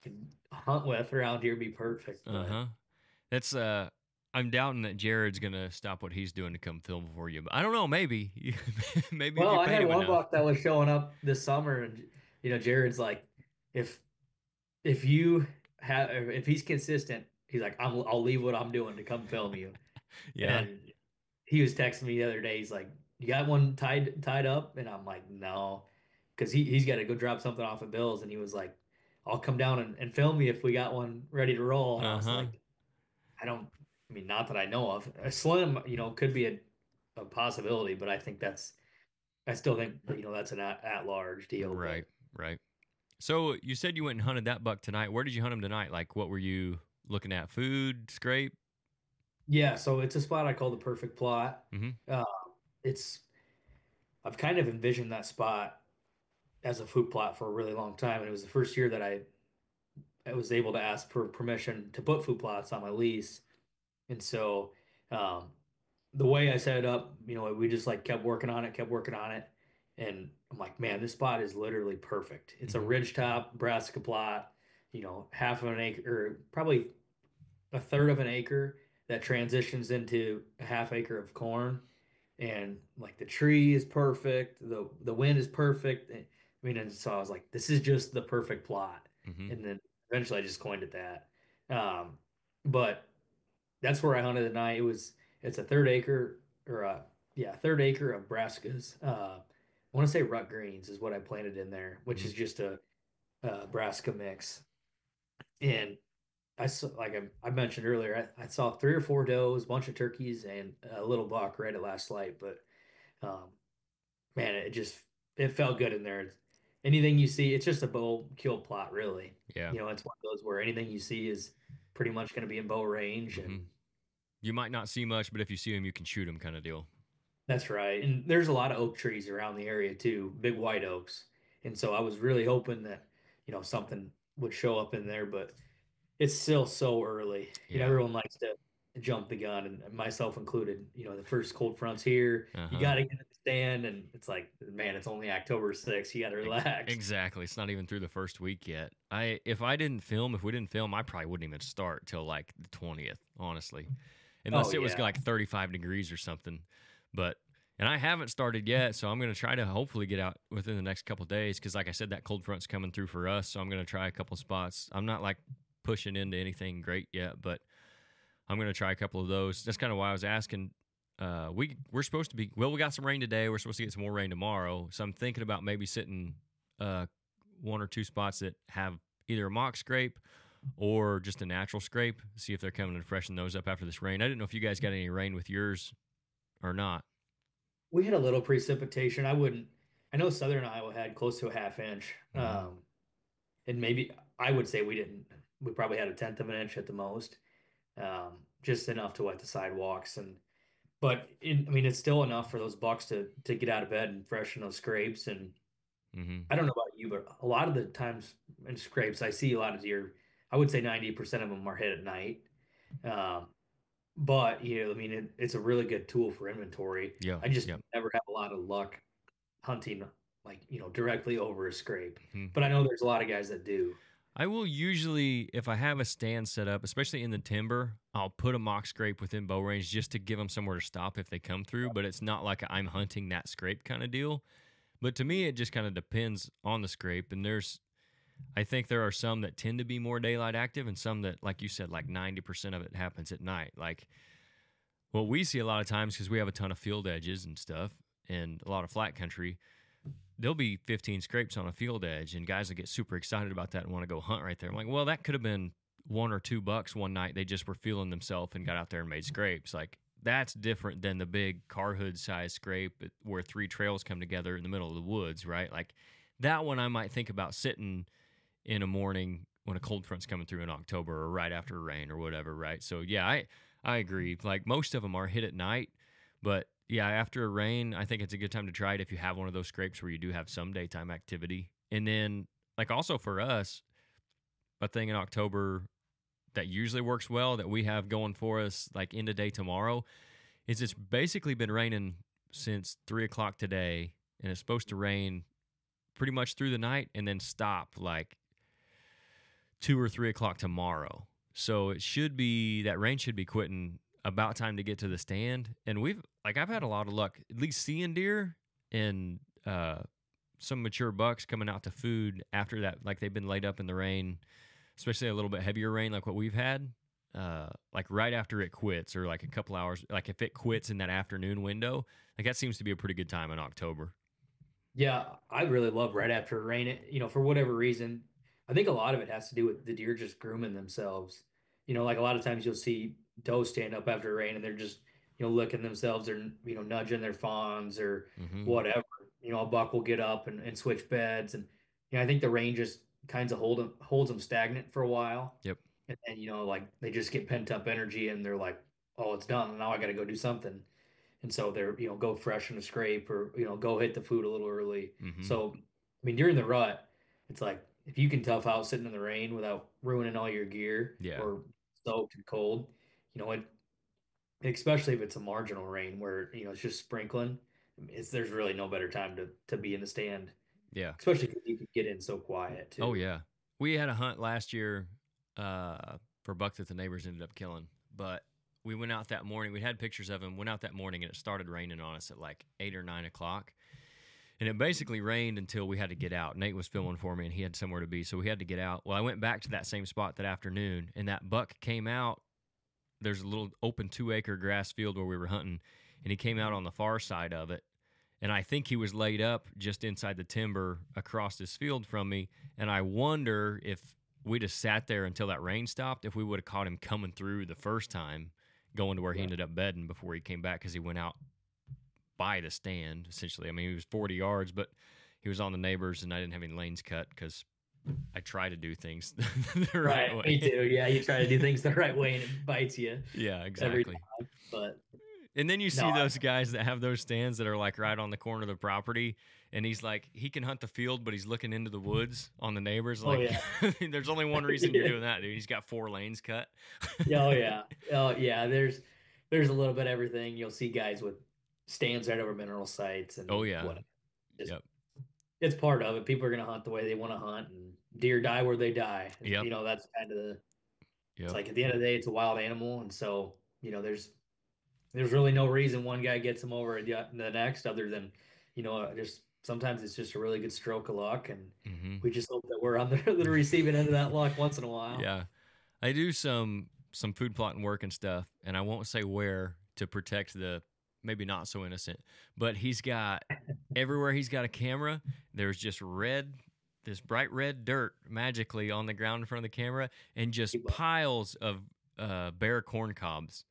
Hunt with around here be perfect. but-
Uh huh. That's uh. I'm doubting that Jared's gonna stop what he's doing to come film for you, but I don't know. Maybe, maybe. if
Well,
you
I
paid
had
him
one
enough.
buck that was showing up this summer, and you know, Jared's like, if if you have if he's consistent, he's like, I'm, I'll leave what I'm doing to come film you.
Yeah.
And he was texting me the other day. He's like, "You got one tied tied up?" And I'm like, "No," because he he's got to go drop something off of Bill's, and he was like, "I'll come down and, and film you if we got one ready to roll." And I was
Uh-huh.
like, "I don't. I mean, not that I know of. A slim, you know, could be a, a possibility, but I think that's. I still think you know that's an at, at large deal. but-
Right. Right. So you said you went and hunted that buck tonight. Where did you hunt him tonight? Like, what were you looking at? Food, scrape?
Yeah. So it's a spot I call the perfect plot.
Mhm.
Uh, it's. I've kind of envisioned that spot as a food plot for a really long time, and it was the first year that I I was able to ask for permission to put food plots on my lease. And so um, the way I set it up, you know, we just like kept working on it, kept working on it. And I'm like, man, this spot is literally perfect. It's
Mhm.
a ridge top brassica plot, you know, half of an acre, or probably a third of an acre that transitions into a half acre of corn. And like the tree is perfect, the the wind is perfect. I mean, and so I was like, this is just the perfect plot.
Mhm.
And then eventually I just coined it that. Um, but that's where I hunted tonight. It was it's a third acre or a yeah third acre of brassicas. Uh, I want to say rut greens is what I planted in there, which
Mhm.
is just a, a brassica mix. And I saw like I, I mentioned earlier, I, I saw three or four does, a bunch of turkeys, and a little buck right at last light. But um, man, it just it felt good in there. Anything you see, it's just a bow kill plot, really.
Yeah.
You know, it's one of those where anything you see is pretty much going to be in bow range, and
Mhm. You might not see much, but if you see him, you can shoot him, kind of deal.
that's right. And there's a lot of oak trees around the area too, big white oaks. And so I was really hoping that you know something would show up in there, but it's still so early. You know,
Yeah.
everyone likes to jumped the gun, and myself included. You know, the first cold front's here.
Uh-huh.
You got to get in the stand, and it's like, man, it's only October sixth. You got to relax.
Exactly. It's not even through the first week yet. I if I didn't film, if we didn't film, I probably wouldn't even start till like the twentieth, honestly, unless
Oh,
it was
yeah.
like thirty-five degrees or something. But and I haven't started yet, so I'm going to try to hopefully get out within the next couple of days because, like I said, that cold front's coming through for us. So I'm going to try a couple spots. I'm not like pushing into anything great yet, but I'm going to try a couple of those. That's kind of why I was asking. Uh, we we're supposed to be well. We got some rain today. We're supposed to get some more rain tomorrow. So I'm thinking about maybe sitting uh, one or two spots that have either a mock scrape or just a natural scrape. See if they're coming to freshen those up after this rain. I didn't know if you guys got any rain with yours or not.
We had a little precipitation. I wouldn't. I know Southern Iowa had close to a half inch,
Mhm.
um, and maybe I would say we didn't. We probably had a tenth of an inch at the most, um, just enough to wet the sidewalks. And but in, I mean, it's still enough for those bucks to to get out of bed and freshen those scrapes. And
Mm-hmm.
I don't know about you, but a lot of the times in scrapes, I see a lot of deer. I would say ninety percent of them are hit at night. Um, but you know, I mean, it, it's a really good tool for inventory.
Yeah.
I just
yeah.
never have a lot of luck hunting like, you know, directly over a scrape.
Mhm.
But I know there's a lot of guys that do.
I will usually, if I have a stand set up, especially in the timber, I'll put a mock scrape within bow range just to give them somewhere to stop if they come through. But it's not like I'm hunting that scrape kind of deal. But to me, it just kind of depends on the scrape. And there's, I think there are some that tend to be more daylight active and some that, like you said, like ninety percent of it happens at night. Like what we see a lot of times, because we have a ton of field edges and stuff and a lot of flat country, there'll be fifteen scrapes on a field edge, and guys will get super excited about that and want to go hunt right there. I'm like, well, that could have been one or two bucks one night. They just were feeling themselves and got out there and made scrapes. Like, that's different than the big car hood size scrape where three trails come together in the middle of the woods, right? Like, that one I might think about sitting in a morning when a cold front's coming through in October or right after rain or whatever, right? So, yeah, I, I agree. Like, most of them are hit at night, but yeah, after a rain, I think it's a good time to try it if you have one of those scrapes where you do have some daytime activity. And then, like, also for us, a thing in October that usually works well that we have going for us, like, end of day tomorrow, is it's basically been raining since three o'clock today, and it's supposed to rain pretty much through the night and then stop, like, two or three o'clock tomorrow. So it should be, that rain should be quitting about time to get to the stand. And we've, like, I've had a lot of luck, at least seeing deer and uh, some mature bucks coming out to food after that. Like, they've been laid up in the rain, especially a little bit heavier rain like what we've had, uh, like right after it quits or like a couple hours. Like, if it quits in that afternoon window, like, that seems to be a pretty good time in October.
Yeah, I really love right after rain. It, you know, for whatever reason, I think a lot of it has to do with the deer just grooming themselves. You know, like a lot of times you'll see does stand up after rain and they're just, you know, licking themselves or, you know, nudging their fawns or
Mm-hmm.
whatever. You know, a buck will get up and, and switch beds. And, you know, I think the rain just kinds of hold them, holds them stagnant for a while.
Yep.
And then, you know, like they just get pent up energy and they're like, oh, it's done. Now I got to go do something. And so they're, you know, go freshen a scrape or, you know, go hit the food a little early.
Mm-hmm.
So, I mean, during the rut, it's like if you can tough out sitting in the rain without ruining all your gear
Yeah.
or soaked and cold, you know, it, especially if it's a marginal rain where, you know, it's just sprinkling, it's there's really no better time to to be in the stand,
Yeah.
especially because you can get in so quiet too.
Oh, yeah. We had a hunt last year uh, for buck that the neighbors ended up killing, but we went out that morning. We had pictures of him, went out that morning, and it started raining on us at like eight or nine o'clock. And it basically rained until we had to get out. Nate was filming for me, and he had somewhere to be, so we had to get out. Well, I went back to that same spot that afternoon, and that buck came out. There's a little open two-acre grass field where we were hunting, and he came out on the far side of it. And I think he was laid up just inside the timber across this field from me. And I wonder if we just sat there until that rain stopped, if we would have caught him coming through the first time, going to where he
Yeah.
ended up bedding before he came back, because he went out by the stand, essentially. I mean, he was forty yards, but he was on the neighbors, and I didn't have any lanes cut because I try to do things the right,
Right,
way.
me too. Yeah, you try to do things the right way and it bites you
Yeah,
every
exactly.
time. But
And then you see
No, I-
those guys that have those stands that are like right on the corner of the property, and he's like, he can hunt the field, but he's looking into the woods on the neighbors.
Oh,
Like,
yeah.
there's only one reason you're doing that, dude. He's got four lanes cut.
Yeah, oh yeah. Oh yeah. There's there's a little bit of everything. You'll see guys with stands right over mineral sites and
Oh, yeah.
whatever. Just-
Yep.
It's part of it. People are gonna hunt the way they want to hunt, and deer die where they die.
Yep.
You know, that's kind of the.
Yep.
It's like at the end of the day, it's a wild animal, and so you know, there's there's really no reason one guy gets him over the, the next, other than you know, just sometimes it's just a really good stroke of luck, and
Mhm.
we just hope that we're on the, the receiving end of that luck once in a while.
Yeah. I do some some food plotting work and stuff, and I won't say where to protect the maybe not so innocent, but he's got everywhere he's got a camera, there's just red, this bright red dirt magically on the ground in front of the camera, and just piles of uh, bare corn cobs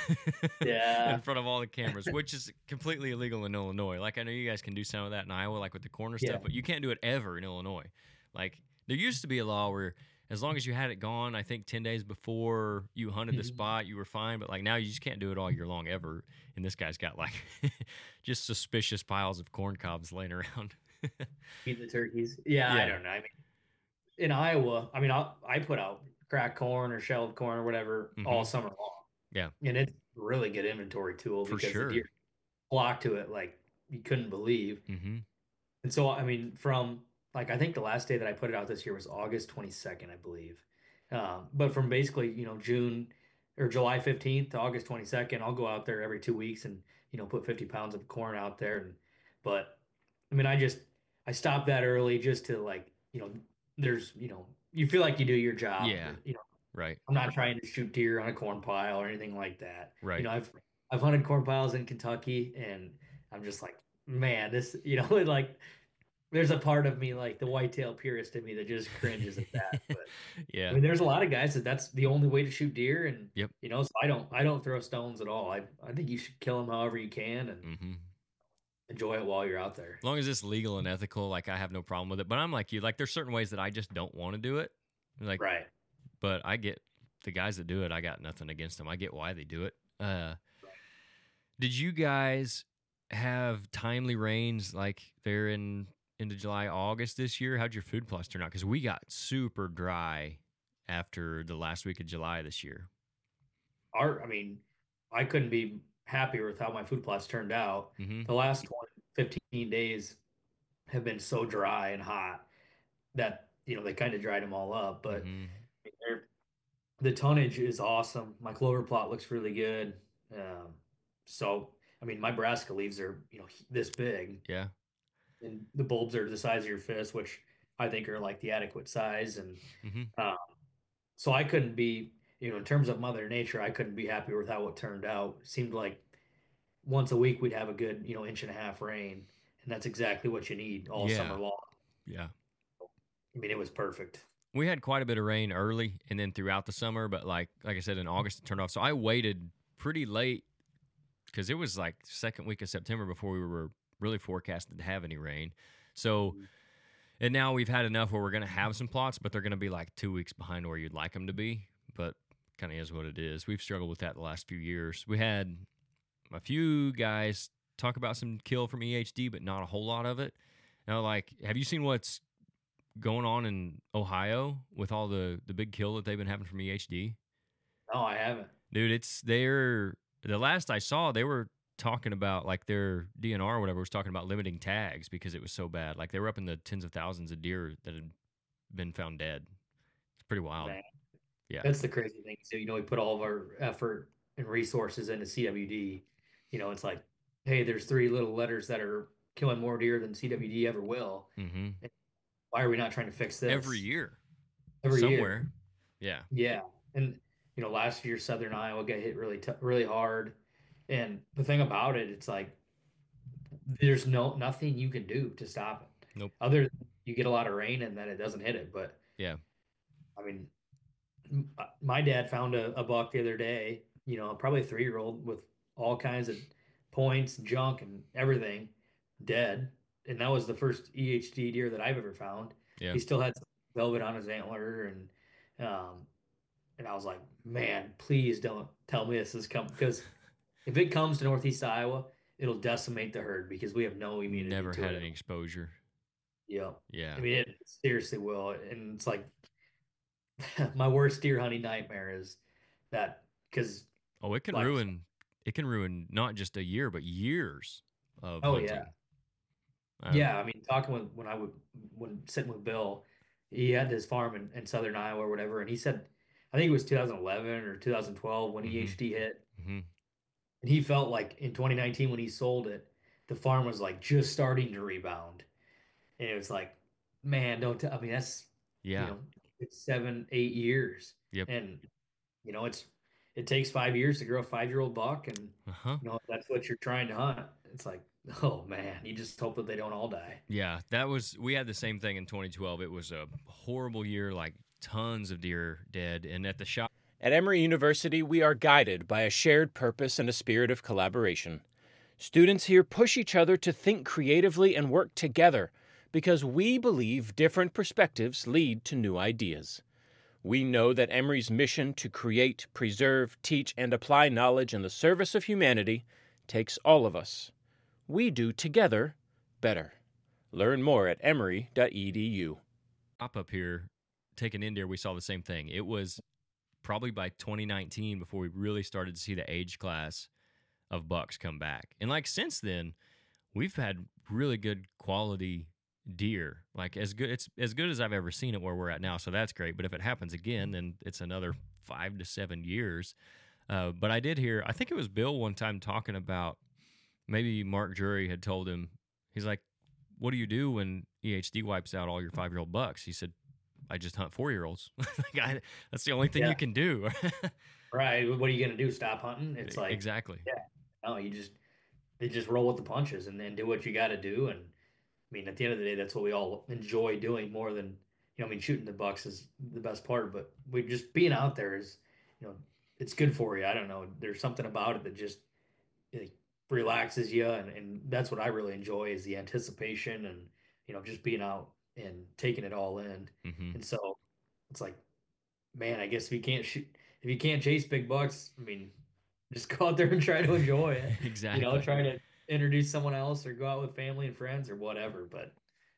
Yeah.
in front of all the cameras, which is completely illegal in Illinois. Like, I know you guys can do some of that in Iowa, like with the corner
Yeah.
stuff, but you can't do it ever in Illinois. Like, there used to be a law where as long as you had it gone, I think ten days before you hunted the
Mhm.
spot, you were fine. But like now, you just can't do it all year long ever. And this guy's got like just suspicious piles of corn cobs laying around.
Feed the turkeys. Yeah,
Yeah.
I don't know. I mean, in Iowa, I mean, I I put out cracked corn or shelled corn or whatever all
Mhm.
summer long.
Yeah.
And it's a really good inventory tool
For
because
sure.
the deer flock to it like you couldn't believe.
Mm-hmm.
And so, I mean, from like, I think the last day that I put it out this year was August twenty-second, I believe. Um, but from basically, you know, June or July fifteenth to August twenty-second, I'll go out there every two weeks and, you know, put fifty pounds of corn out there. And, but I mean, I just, I stopped that early just to like, you know, there's, you know, you feel like you do your job.
Yeah.
You know,
Right.
I'm not trying to shoot deer on a corn pile or anything like that.
Right.
You know, I've I've hunted corn piles in Kentucky, and I'm just like, man, this, you know, like there's a part of me, like the whitetail purist in me, that just cringes at that. But I
Yeah.
mean, there's a lot of guys that that's the only way to shoot deer, and
Yep.
you know, so I don't I don't throw stones at all. I I think you should kill them however you can and
Mm-hmm.
enjoy it while you're out there.
As long as it's legal and ethical, like I have no problem with it. But I'm like you, like there's certain ways that I just don't want to do it. Like,
Right.
but I get the guys that do it. I got nothing against them. I get why they do it. Uh, did you guys have timely rains like there in into July, August this year? How'd your food plots turn out? Because we got super dry after the last week of July this year.
Our, I mean, I couldn't be happier with how my food plots turned out.
Mm-hmm.
The last twenty, fifteen days have been so dry and hot that, you know, they kind of dried them all up. But
Mhm.
they're, the tonnage is awesome. My clover plot looks really good. Um, so, I mean, my brassica leaves are, you know, this big,
Yeah.
and the bulbs are the size of your fist, which I think are like the adequate size. And
Mm-hmm.
um, so I couldn't be, you know, in terms of Mother Nature, I couldn't be happier with how it turned out. It seemed like once a week we'd have a good, you know, inch and a half rain, and that's exactly what you need all
Yeah.
summer long.
Yeah.
I mean, it was perfect.
We had quite a bit of rain early and then throughout the summer, but like like I said, in August it turned off. So I waited pretty late because it was like second week of September before we were really forecasted to have any rain. So, and now we've had enough where we're going to have some plots, but they're going to be like two weeks behind where you'd like them to be. But kind of is what it is. We've struggled with that the last few years. We had a few guys talk about some kill from E H D, but not a whole lot of it. Now, like, have you seen what's going on in Ohio with all the the big kill that they've been having from E H D?
No, I haven't.
Dude, it's they're the last I saw they were talking about like their D N R or whatever was talking about limiting tags because it was so bad. Like they were up in the tens of thousands of deer that had been found dead. It's pretty wild.
Man.
Yeah.
That's the crazy thing. So, you know, we put all of our effort and resources into C W D. You know, it's like, hey, there's three little letters that are killing more deer than C W D ever will.
Mm-hmm.
Why are we not trying to fix this
Every year.
Every
Somewhere.
year?
Yeah.
Yeah, and you know, last year Southern Iowa got hit really t really hard, and the thing about it, it's like there's no nothing you can do to stop it.
Nope.
Other than you get a lot of rain and then it doesn't hit it. But
Yeah.
I mean, m- uh, my dad found a, a buck the other day. You know, probably a three year old with all kinds of points, junk, and everything, dead. And that was the first E H D deer that I've ever found.
Yeah.
He still had some velvet on his antler, and um, and I was like, man, please don't tell me this is coming, because if it comes to Northeast Iowa, it'll decimate the herd because we have no immunity
Never
to
had
it.
any exposure.
Yeah.
Yeah.
I mean, it seriously will. And it's like my worst deer hunting nightmare is that because,
Oh, it can
like,
ruin. It can ruin not just a year, but years of
oh,
hunting.
yeah.
Uh,
Yeah. I mean, talking with when I would, when sitting with Bill, he had his farm in, in southern Iowa or whatever. And he said, I think it was two thousand eleven or two thousand twelve when
Mhm.
E H D hit.
hmm
And he felt like in twenty nineteen when he sold it, the farm was like just starting to rebound. And it was like, man, don't tell. I mean, that's, you
Yeah.
know, it's seven, eight years.
Yep.
And, you know, it's, it takes five years to grow a five year old buck. And,
Uh huh.
you know, if that's what you're trying to hunt. It's like, oh man, you just hope that they don't all die.
Yeah, that was. We had the same thing in twenty twelve. It was a horrible year. Like tons of deer dead, and at the shop.
At Emory University, we are guided by a shared purpose and a spirit of collaboration. Students here push each other to think creatively and work together because we believe different perspectives lead to new ideas. We know that Emory's mission to create, preserve, teach, and apply knowledge in the service of humanity takes all of us. We do together better. Learn more at emory dot e d u.
Up up here, taking in deer, we saw the same thing. It was probably by twenty nineteen before we really started to see the age class of bucks come back. And like since then, we've had really good quality deer. Like as good, it's as good as I've ever seen it where we're at now. So that's great. But if it happens again, then it's another five to seven years. Uh, but I did hear, I think it was Bill one time talking about maybe Mark Drury had told him, he's like, what do you do when E H D wipes out all your five year old bucks? He said, I just hunt four year olds. like I, that's the only thing
Yeah.
you can do.
Right. What are you going to do? Stop hunting? It's like,
exactly.
yeah, no, you just, they just roll with the punches and then do what you got to do. And I mean, at the end of the day, that's what we all enjoy doing more than, you know, I mean, shooting the bucks is the best part, but we just being out there is, you know, it's good for you. I don't know. There's something about it that just it relaxes you. And, and that's what I really enjoy is the anticipation and, you know, just being out and taking it all in.
hmm
And so it's like, man, I guess if you can't shoot, if you can't chase big bucks, I mean, just go out there and try to enjoy it.
exactly.
You know, try to introduce someone else or go out with family and friends or whatever. But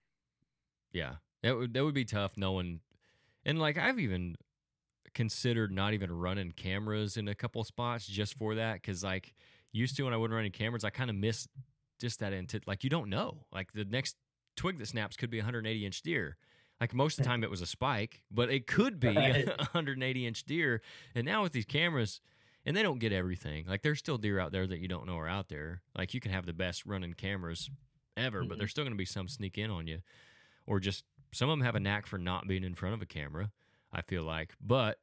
Yeah, that would that would be tough knowing, and like I've even considered not even running cameras in a couple spots just for that because like used to when I wouldn't run any cameras, I kind of miss just that into like you don't know like the next twig that snaps could be a one hundred eighty inch deer. Like most of the time it was a spike, but it could be
Right.
a one hundred eighty inch deer. And now with these cameras, and they don't get everything. Like there's still deer out there that you don't know are out there. Like you can have the best running cameras ever, but
Mhm.
there's still going to be some sneak in on you, or just some of them have a knack for not being in front of a camera. I feel like, but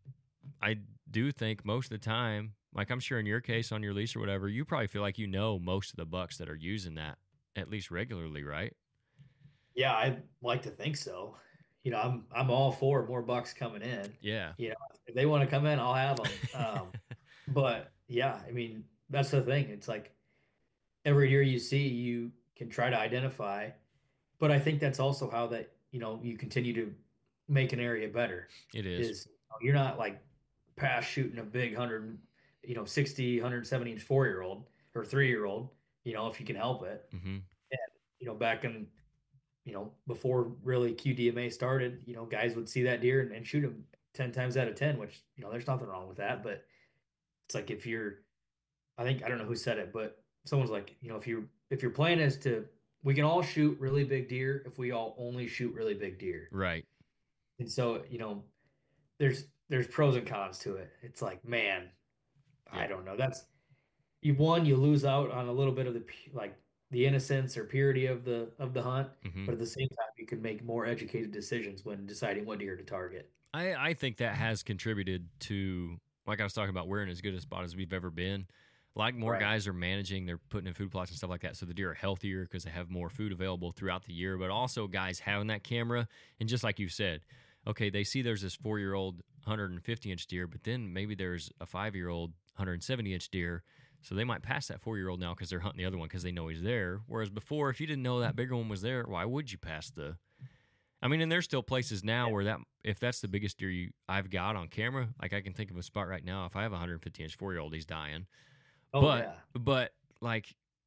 I do think most of the time, like I'm sure in your case on your lease or whatever, you probably feel like you know most of the bucks that are using that at least regularly, right?
yeah, I like to think so. You know, I'm I'm all for more bucks coming in.
Yeah.
You know, if they want to come in, I'll have them. Um, but yeah, I mean, that's the thing. It's like every year you see, you can try to identify. But I think that's also how that, you know, you continue to make an area better.
It is.
Is you know, you're not like past shooting a big hundred, you know, sixty, one seventy inch four year old or three year old, you know, if you can help it.
Mm-hmm.
You know, back in, you know, before really Q D M A started, you know, guys would see that deer and, and shoot him ten times out of ten, which, you know, there's nothing wrong with that. But it's like if you're, I think, I don't know who said it, but someone's like, you know, if you if your plan is to, we can all shoot really big deer if we all only shoot really big deer.
Right.
And so, you know, there's there's pros and cons to it. It's like, man,
Yeah.
I don't know. That's you one, you lose out on a little bit of the pu- like the innocence or purity of the of the hunt,
Mm-hmm.
but at the same time, you can make more educated decisions when deciding what deer to target.
I, I think that has contributed to, like I was talking about, we're in as good a spot as we've ever been. Like more
Right.
guys are managing, they're putting in food plots and stuff like that, so the deer are healthier because they have more food available throughout the year. But also guys having that camera, and just like you said, okay, they see there's this four-year-old one hundred fifty inch deer, but then maybe there's a five-year-old one hundred seventy inch deer, so they might pass that four-year-old now because they're hunting the other one because they know he's there. Whereas before, if you didn't know that bigger one was there, why would you pass the... I mean, and there's still places now where that, if that's the biggest deer you, I've got on camera, like I can think of a spot right now, if I have a one hundred fifty inch four-year-old, he's dying.
Oh
but
yeah,
but like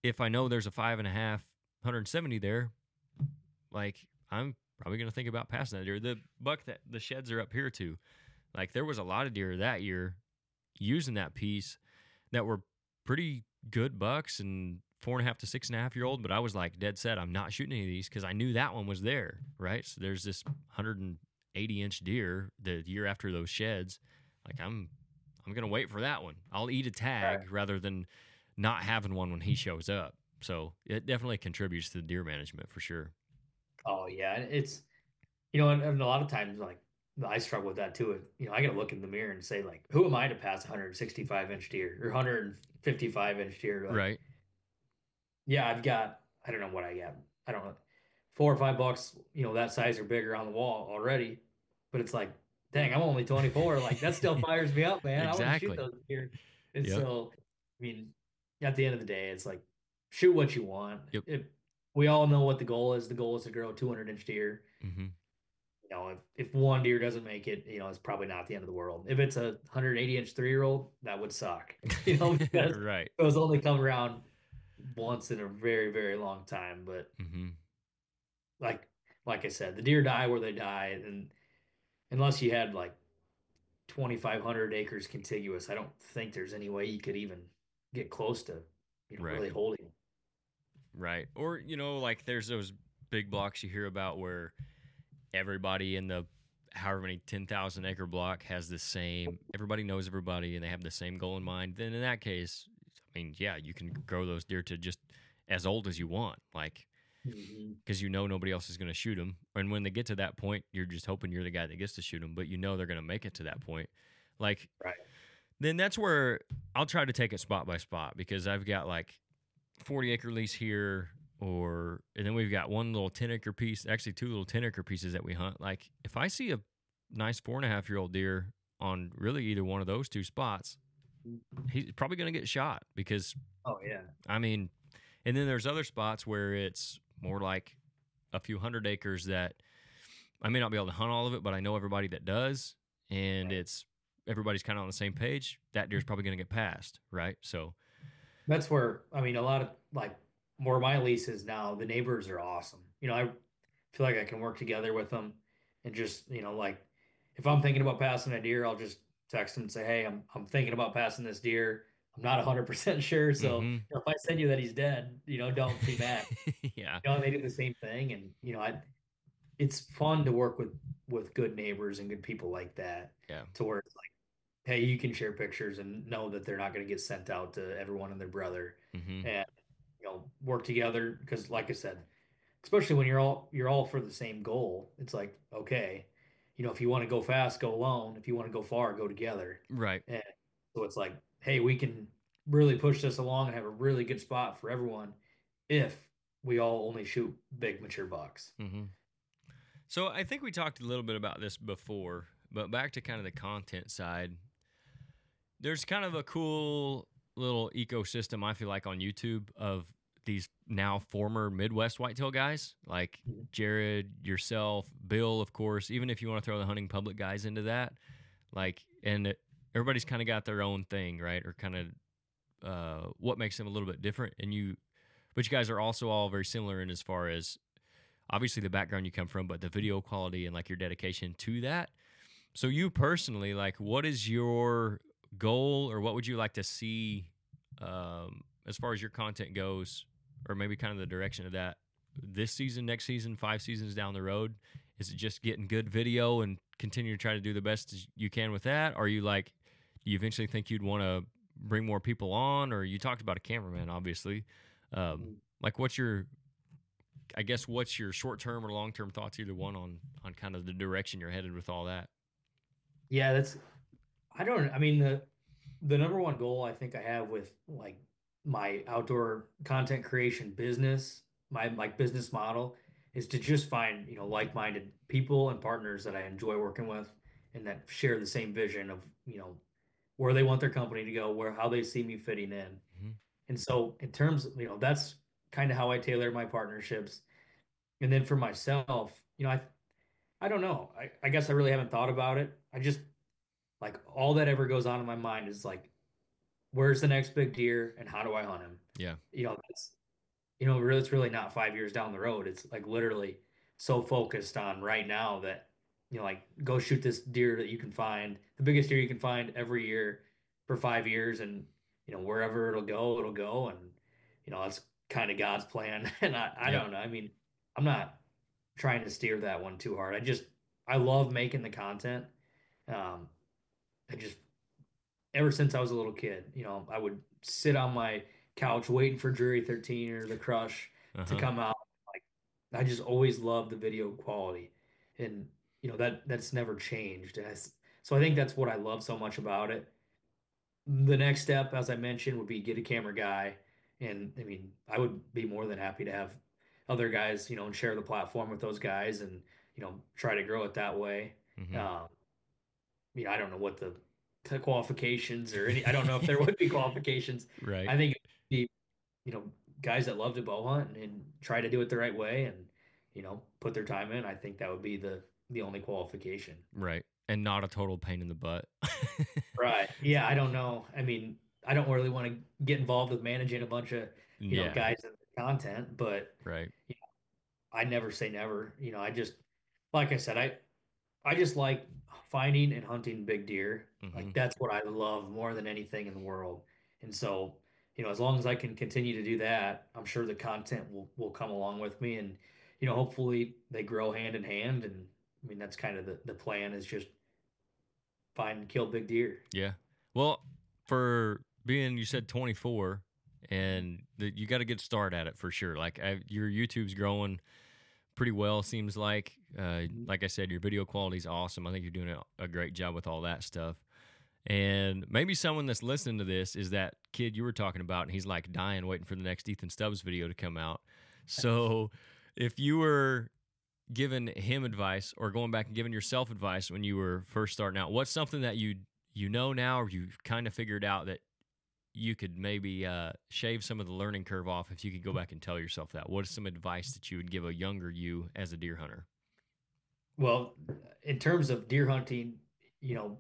if I know there's a five and a half, one hundred seventy there, like I'm probably going to think about passing that deer. The buck that the sheds are up here too. Like there was a lot of deer that year using that piece that were pretty good bucks and four and a half to six and a half year old. But I was like dead set, I'm not shooting any of these because I knew that one was there, right? So there's this one hundred eighty inch deer the year after those sheds. Like I'm, I'm gonna wait for that one. I'll eat a tag
Right.
rather than not having one when he shows up. So it definitely contributes to the deer management for sure.
Oh yeah, and it's you know, and, and a lot of times like I struggle with that too. You know, I gotta look in the mirror and say like, who am I to pass a one hundred sixty-five inch deer or one hundred fifty-five inch deer? Like,
Right.
yeah, I've got I don't know what I got. I don't know, four or five bucks, you know, that size or bigger on the wall already. But it's like, dang, I'm only twenty-four. Like that still fires me up, man. I want to
Exactly.
shoot those deer. And
Yep.
so, I mean, at the end of the day, it's like shoot what you want.
Yep.
If we all know what the goal is, the goal is to grow a two hundred inch deer.
Mm-hmm.
You know, if, if one deer doesn't make it, you know, it's probably not the end of the world. If it's a one hundred eighty inch three year old, that would suck. You know, because
Right.
those only come around once in a very, very long time. But
Mm-hmm.
like like I said, the deer die where they die, and unless you had like twenty-five hundred acres contiguous, I don't think there's any way you could even get close to, you know,
Right.
really holding.
Right. Or, you know, like there's those big blocks you hear about where everybody in the however many ten thousand acre block has the same, everybody knows everybody and they have the same goal in mind. Then in that case, I mean, yeah, you can grow those deer to just as old as you want. Like,
Mhm.
because you know nobody else is going to shoot them. And when they get to that point, you're just hoping you're the guy that gets to shoot them, but you know they're going to make it to that point. Like,
Right.
then that's where I'll try to take it spot by spot because I've got like forty acre lease here, or and then we've got one little ten acre piece, actually two little ten acre pieces that we hunt. Like, if I see a nice four and a half year old deer on really either one of those two spots, he's probably going to get shot because
Oh yeah.
I mean, and then there's other spots where it's more like a few hundred acres that I may not be able to hunt all of it, but I know everybody that does, and
Right.
it's everybody's kind of on the same page. That deer's probably going to get passed, right? So,
That's where I mean a lot of like where my lease is now, the neighbors are awesome. You know, I feel like I can work together with them and just, you know, like if I'm thinking about passing a deer, I'll just text them and say, "Hey, I'm I'm thinking about passing this deer. I'm not one hundred percent sure, so
Mhm.
you know, if I send you that he's dead, you know, don't be mad."
yeah,
You know, and they do the same thing, and you know, I it's fun to work with with good neighbors and good people like that.
Yeah.
To where it's like, hey, you can share pictures and know that they're not going to get sent out to everyone and their brother,
hmm
and you know, work together because, like I said, especially when you're all you're all for the same goal. It's like, okay, you know, if you want to go fast, go alone. If you want to go far, go together.
right,
And so it's like, hey, we can really push this along and have a really good spot for everyone if we all only shoot big mature bucks.
hmm So I think we talked a little bit about this before, but back to kind of the content side. There's kind of a cool little ecosystem I feel like on YouTube of these now former Midwest whitetail guys like
Mhm.
Jared, yourself, Bill, of course. Even if you want to throw the hunting public guys into that, like, and it, everybody's kind of got their own thing, right? Or kind of uh, what makes them a little bit different. And you, but you guys are also all very similar in as far as obviously the background you come from, but the video quality and like your dedication to that. So you personally, like, what is your goal, or what would you like to see um, as far as your content goes, or maybe kind of the direction of that this season, next season, five seasons down the road? Is it just getting good video and continue to try to do the best as you can with that? Or are you like, do you eventually think you'd want to bring more people on? Or you talked about a cameraman, obviously. Um, like, what's your, I guess, what's your short term or long term thoughts, either one, on on kind of the direction you're headed with all that?
Yeah, that's I don't I mean the the number one goal I think I have with like my outdoor content creation business, my like business model is to just find, you know, like-minded people and partners that I enjoy working with and that share the same vision of, you know, where they want their company to go, where how they see me fitting in.
Mhm.
And so in terms of, you know, that's kind of how I tailor my partnerships. And then for myself, you know, I I don't know. I, I guess I really haven't thought about it. I just like all that ever goes on in my mind is like where's the next big deer and how do I hunt him?
Yeah.
You know, it's you know, really, it's really not five years down the road. It's like literally so focused on right now that, you know, like go shoot this deer that you can find, the biggest deer you can find every year for five years. And, you know, wherever it'll go, it'll go. And, you know, that's kind of God's plan. And I, I
Yep.
don't know. I mean, I'm not trying to steer that one too hard. I just, I love making the content. Um, I just, ever since I was a little kid, you know, I would sit on my couch waiting for Jury thirteen or The Crush to
Uh-huh.
come out. Like I just always loved the video quality. And you know, that that's never changed. And I s so I think that's what I love so much about it. The next step, as I mentioned, would be get a camera guy. And I mean, I would be more than happy to have other guys, you know, and share the platform with those guys and, you know, try to grow it that way.
Mhm.
Um, you know, I don't know what the, the qualifications or any, I don't know if there would be qualifications.
Right.
I think it would be, you know, guys that love to bow hunt and, and try to do it the right way and, you know, put their time in. I think that would be the, the only qualification.
Right. And not a total pain in the butt.
Right. Yeah. I don't know. I mean, I don't really want to get involved with managing a bunch of, you know,
Yeah.
guys and content, but
Right.
you know, I never say never. You know, I just, like I said, I, I just like finding and hunting big deer. Like
Mhm.
that's what I love more than anything in the world. And so, you know, as long as I can continue to do that, I'm sure the content will will come along with me and, you know, hopefully they grow hand in hand. And I mean, that's kind of the, the plan is just find and kill big deer.
Yeah. Well, for being, you said twenty-four, and the, you got a good start at it for sure. Like I, your YouTube's growing pretty well, seems like. Uh, like I said, your video quality is awesome. I think you're doing a, a great job with all that stuff. And maybe someone that's listening to this is that kid you were talking about, and he's like dying waiting for the next Ethan Stubbs video to come out. So if you were giving him advice or going back and giving yourself advice when you were first starting out, what's something that you you know now or you've kind of figured out that you could maybe uh, shave some of the learning curve off if you could go back and tell yourself that? What is some advice that you would give a younger you as a deer hunter?
Well, in terms of deer hunting, you know,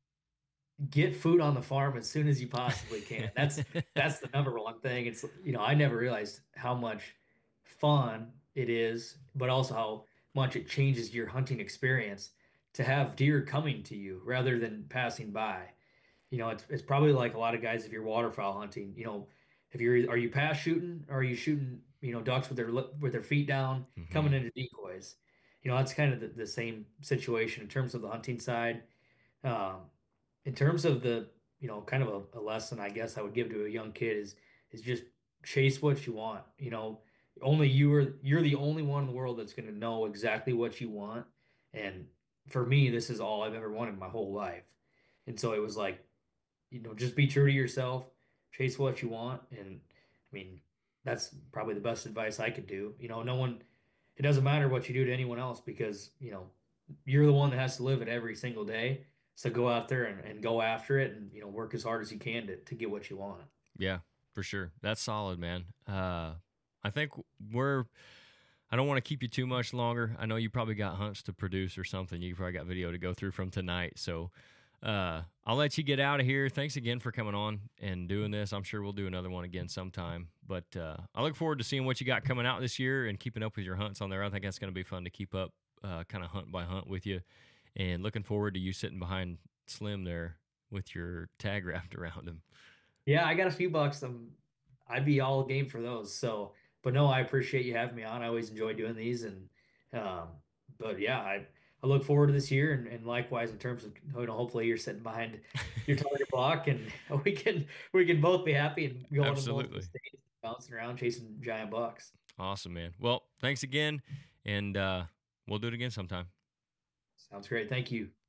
get food on the farm as soon as you possibly can. That's that's the number one thing. It's you know, I never realized how much fun it is, but also how much it changes your hunting experience to have deer coming to you rather than passing by. You know, it's it's probably like a lot of guys if you're waterfowl hunting, you know, if you're are you pass shooting or are you shooting, you know, ducks with their lip- with their feet down coming
Mhm.
into decoys? You know, that's kind of the, the same situation in terms of the hunting side. Um, in terms of the, you know, kind of a, a lesson I guess I would give to a young kid is is just chase what you want. You know, only you are you're the only one in the world that's going to know exactly what you want. And for me, this is all I've ever wanted my whole life. And so it was like, you know, just be true to yourself, chase what you want. And I mean, that's probably the best advice I could do. You know, no one, it doesn't matter what you do to anyone else because, you know, you're the one that has to live it every single day. So go out there and, and go after it and, you know, work as hard as you can to, to get what you want.
Yeah, for sure. That's solid, man. Uh, I think we're. I don't want to keep you too much longer. I know you probably got hunts to produce or something. You probably got video to go through from tonight. So uh, I'll let you get out of here. Thanks again for coming on and doing this. I'm sure we'll do another one again sometime. But uh, I look forward to seeing what you got coming out this year and keeping up with your hunts on there. I think that's going to be fun to keep up uh, kind of hunt by hunt with you. And looking forward to you sitting behind Slim there with your tag wrapped around him.
Yeah, I got a few bucks. Um, I'd be all game for those. So, but no, I appreciate you having me on. I always enjoy doing these, and um, but yeah, I I look forward to this year, and, and likewise in terms of you know, hopefully you're sitting behind your target block, and we can we can both be happy and going to multiple
Absolutely.
states, bouncing around chasing giant bucks.
Awesome, man. Well, thanks again, and uh, we'll do it again sometime.
Sounds great. Thank you.